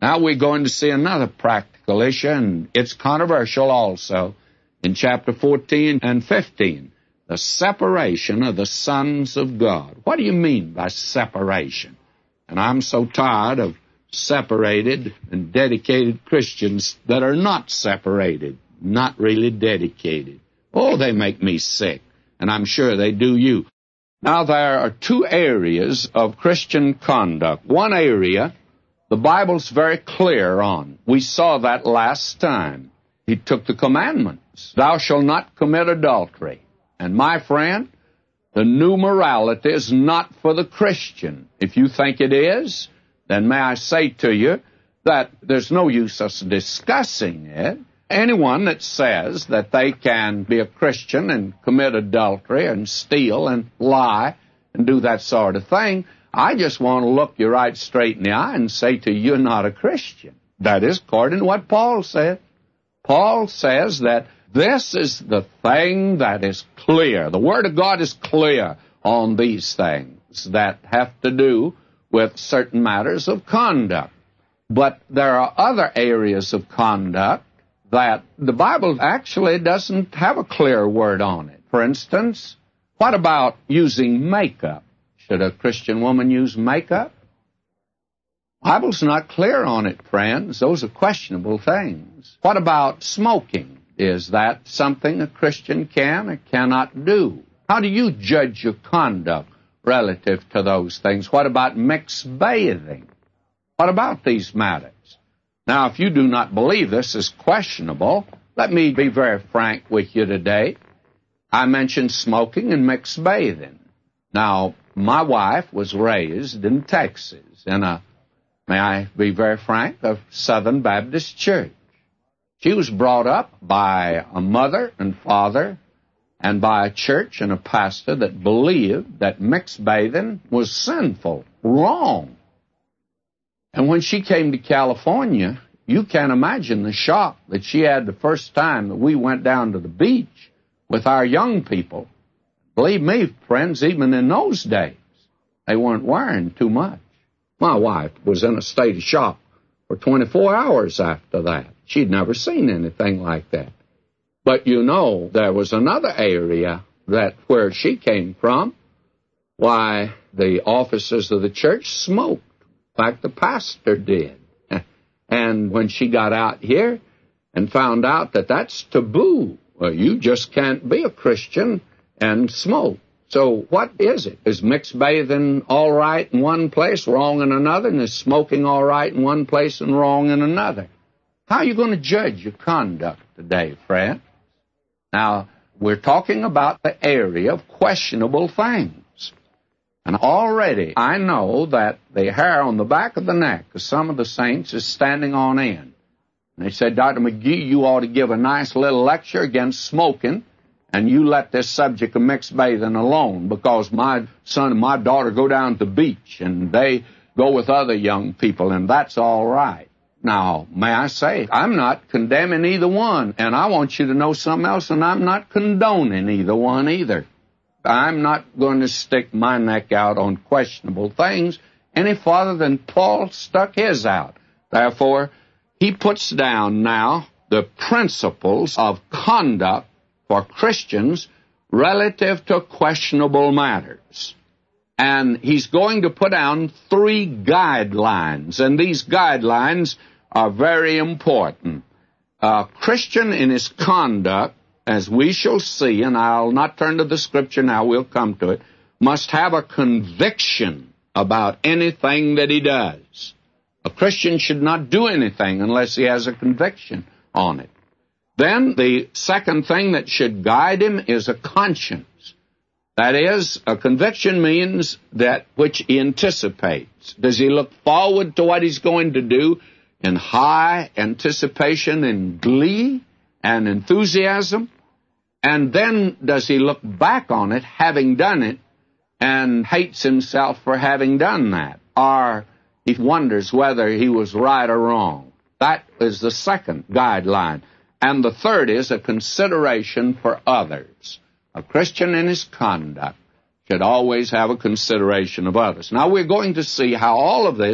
Now we're going to see another practical issue, and it's controversial also, in chapter 14 and 15, the separation of the sons of God. What do you mean by separation? And I'm so tired of separated and dedicated Christians that are not separated, not really dedicated. Oh, they make me sick, and I'm sure they do you. Now, there are two areas of Christian conduct. One area the Bible's very clear on. We saw that last time. He took the commandments. Thou shalt not commit adultery. And my friend, the new morality is not for the Christian. If you think it is, then may I say to you that there's no use us discussing it. Anyone that says that they can be a Christian and commit adultery and steal and lie and do that sort of thing, I just want to look you right straight in the eye and say to you, you're not a Christian. That is according to what Paul said. Paul says that this is the thing that is clear. The Word of God is clear on these things that have to do with certain matters of conduct. But there are other areas of conduct that the Bible actually doesn't have a clear word on it. For instance, what about using makeup? Should a Christian woman use makeup? The Bible's not clear on it, friends. Those are questionable things. What about smoking? Is that something a Christian can or cannot do? How do you judge your conduct relative to those things? What about mixed bathing? What about these matters? Now, if you do not believe this is questionable, let me be very frank with you today. I mentioned smoking and mixed bathing. Now, my wife was raised in Texas in a, may I be very frank, a Southern Baptist church. She was brought up by a mother and father and by a church and a pastor that believed that mixed bathing was sinful, wrong. And when she came to California, you can't imagine the shock that she had the first time that we went down to the beach with our young people. Believe me, friends, even in those days, they weren't wearing too much. My wife was in a state of shock for 24 hours after that. She'd never seen anything like that. But you know, there was another area that where she came from, why the officers of the church smoked. In fact, the pastor did. And when she got out here and found out that that's taboo, well, you just can't be a Christian and smoke. So what is it? Is mixed bathing all right in one place, wrong in another? And is smoking all right in one place and wrong in another? How are you going to judge your conduct today, friend? Now, we're talking about the area of questionable things. And already I know that the hair on the back of the neck of some of the saints is standing on end. And they said, Dr. McGee, you ought to give a nice little lecture against smoking, and you let this subject of mixed bathing alone, because my son and my daughter go down to the beach, and they go with other young people, and that's all right. Now, may I say, I'm not condemning either one, and I want you to know something else, and I'm not condoning either one either. I'm not going to stick my neck out on questionable things any farther than Paul stuck his out. Therefore, he puts down now the principles of conduct for Christians relative to questionable matters. And he's going to put down 3 guidelines, and these guidelines are very important. A Christian in his conduct, as we shall see, and I'll not turn to the Scripture now, we'll come to it, must have a conviction about anything that he does. A Christian should not do anything unless he has a conviction on it. Then the second thing that should guide him is a conscience. That is, a conviction means that which he anticipates. Does he look forward to what he's going to do in high anticipation and glee and enthusiasm? And then does he look back on it, having done it, and hates himself for having done that? Or he wonders whether he was right or wrong. That is the second guideline. And the third is a consideration for others. A Christian in his conduct should always have a consideration of others. Now we're going to see how all of this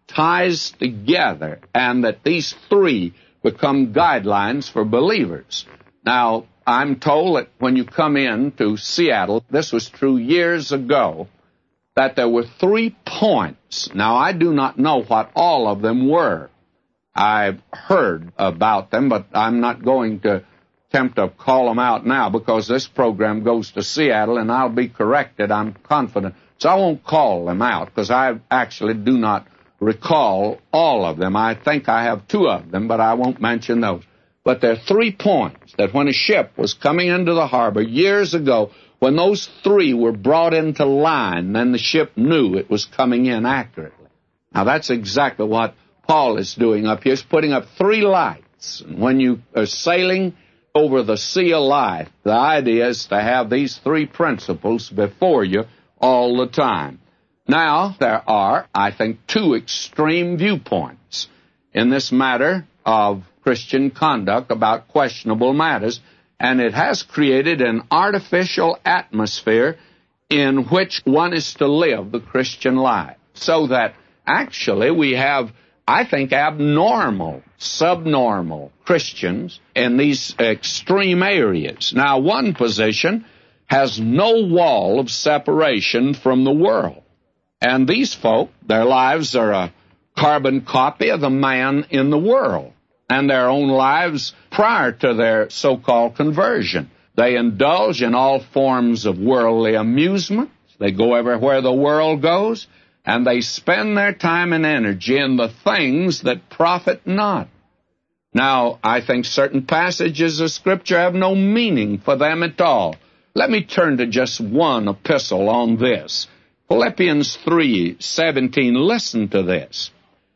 ties together, and that these three become guidelines for believers. Now, I'm told that when you come in to Seattle, this was true years ago, that there were 3 points. Now, I do not know what all of them were. I've heard about them, but I'm not going to attempt to call them out now because this program goes to Seattle, and I'll be corrected, I'm confident. So I won't call them out because I actually do not recall all of them. I think I have 2 of them, but I won't mention those. But there are 3 points that when a ship was coming into the harbor years ago, when those 3 were brought into line, then the ship knew it was coming in accurately. Now, that's exactly what Paul is doing up here. He's putting up 3 lights. And when you are sailing over the sea of life, the idea is to have these 3 principles before you all the time. Now, there are, I think, 2 extreme viewpoints in this matter of Christian conduct about questionable matters, and it has created an artificial atmosphere in which one is to live the Christian life, so that actually we have, I think, abnormal, subnormal Christians in these extreme areas. Now, one position has no wall of separation from the world. And these folk, their lives are a carbon copy of the man in the world and their own lives prior to their so-called conversion. They indulge in all forms of worldly amusement. They go everywhere the world goes, and they spend their time and energy in the things that profit not. Now, I think certain passages of Scripture have no meaning for them at all. Let me turn to just one epistle on this. Philippians 3:17, listen to this.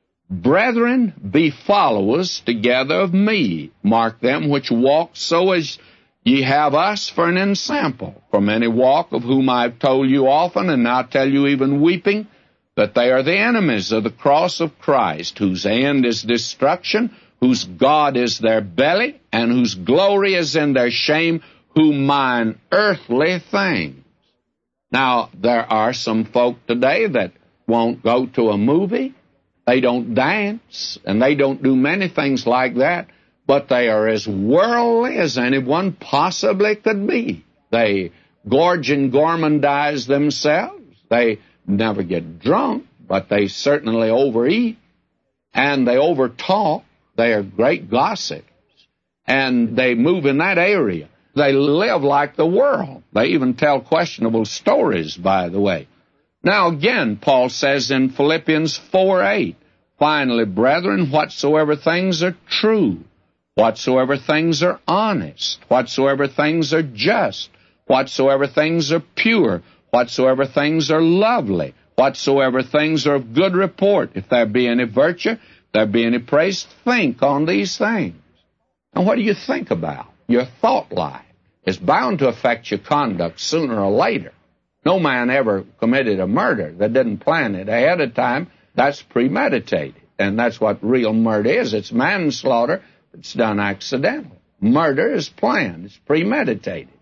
Brethren, be followers together of me. Mark them which walk so as ye have us for an ensample. For many walk, of whom I have told you often, and now tell you even weeping, that they are the enemies of the cross of Christ, whose end is destruction, whose God is their belly, and whose glory is in their shame, who mind earthly things. Now, there are some folk today that won't go to a movie, they don't dance, and they don't do many things like that, but they are as worldly as anyone possibly could be. They gorge and gormandize themselves. They never get drunk, but they certainly overeat, and they overtalk. They are great gossips, and they move in that area. They live like the world. They even tell questionable stories, by the way. Now, again, Paul says in Philippians 4:8, finally, brethren, whatsoever things are true, whatsoever things are honest, whatsoever things are just, whatsoever things are pure, whatsoever things are lovely, whatsoever things are of good report, if there be any virtue, if there be any praise, think on these things. And what do you think about? Your thought life is bound to affect your conduct sooner or later. No man ever committed a murder that didn't plan it ahead of time. That's premeditated, and that's what real murder is. It's manslaughter. It's done accidental. Murder is planned. It's premeditated.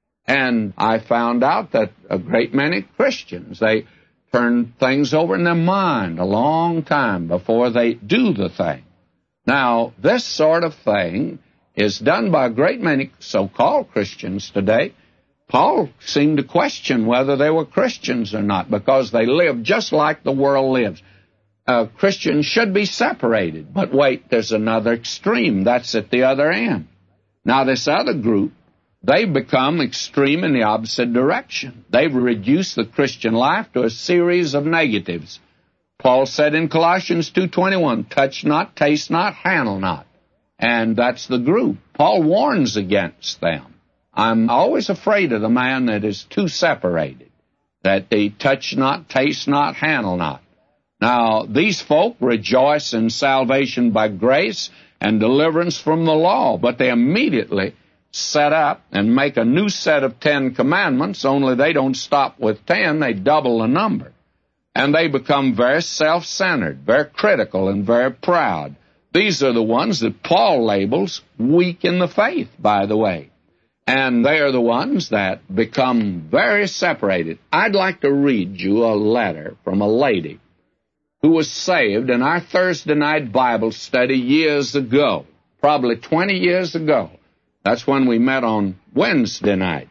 And I found out that a great many Christians, they turn things over in their mind a long time before they do the thing. Now, this sort of thing is done by a great many so-called Christians today. Paul seemed to question whether they were Christians or not because they live just like the world lives. Christians should be separated. But wait, there's another extreme. That's at the other end. Now, this other group, they've become extreme in the opposite direction. They've reduced the Christian life to a series of negatives. Paul said in Colossians 2:21, touch not, taste not, handle not. And that's the group. Paul warns against them. I'm always afraid of the man that is too separated, that they touch not, taste not, handle not. Now, these folk rejoice in salvation by grace and deliverance from the law, but they immediately set up and make a new set of 10 commandments, only they don't stop with 10, they double the number. And they become very self-centered, very critical, and very proud. These are the ones that Paul labels weak in the faith, by the way. And they are the ones that become very separated. I'd like to read you a letter from a lady who was saved in our Thursday night Bible study years ago, probably 20 years ago. That's when we met on Wednesday night.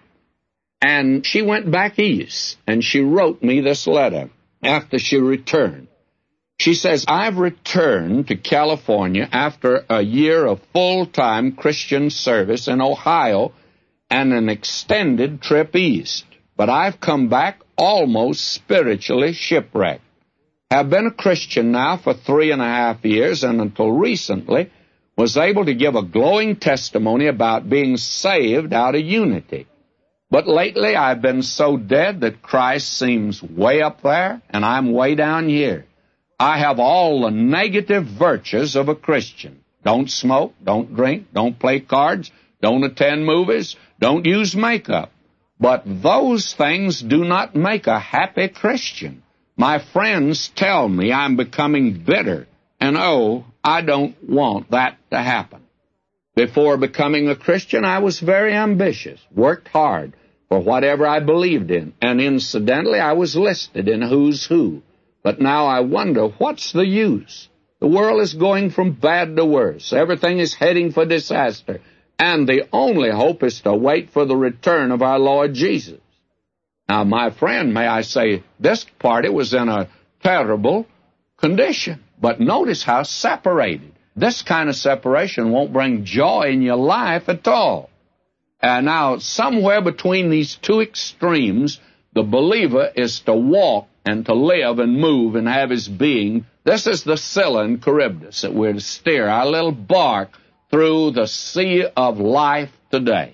And she went back east, and she wrote me this letter after she returned. She says, I've returned to California after a year of full-time Christian service in Ohio and an extended trip east. But I've come back almost spiritually shipwrecked. Have been a Christian now for 3.5 years, and until recently was able to give a glowing testimony about being saved out of unity. But lately I've been so dead that Christ seems way up there, and I'm way down here. I have all the negative virtues of a Christian. Don't smoke, don't drink, don't play cards, don't attend movies, don't use makeup. But those things do not make a happy Christian. My friends tell me I'm becoming bitter, and I don't want that to happen. Before becoming a Christian, I was very ambitious, worked hard for whatever I believed in, and incidentally, I was listed in Who's Who. But now I wonder, what's the use? The world is going from bad to worse. Everything is heading for disaster. And the only hope is to wait for the return of our Lord Jesus. Now, my friend, may I say, this party was in a terrible condition. But notice how separated. This kind of separation won't bring joy in your life at all. And now, somewhere between these two extremes, the believer is to walk and to live and move and have his being. This is the Scylla and Charybdis that we're to steer our little bark through the sea of life today.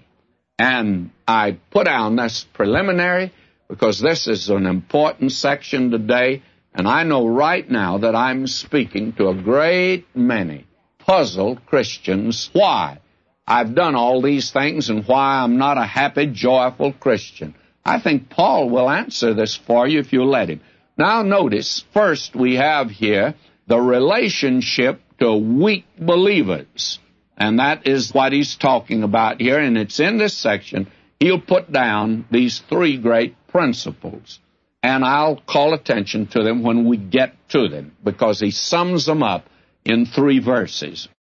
And I put down this preliminary because this is an important section today, and I know right now that I'm speaking to a great many puzzled Christians. Why I've done all these things and why I'm not a happy, joyful Christian. I think Paul will answer this for you if you let him. Now notice, first we have here the relationship to weak believers. And that is what he's talking about here, and it's in this section. He'll put down these 3 great principles, and I'll call attention to them when we get to them, because he sums them up in 3 verses.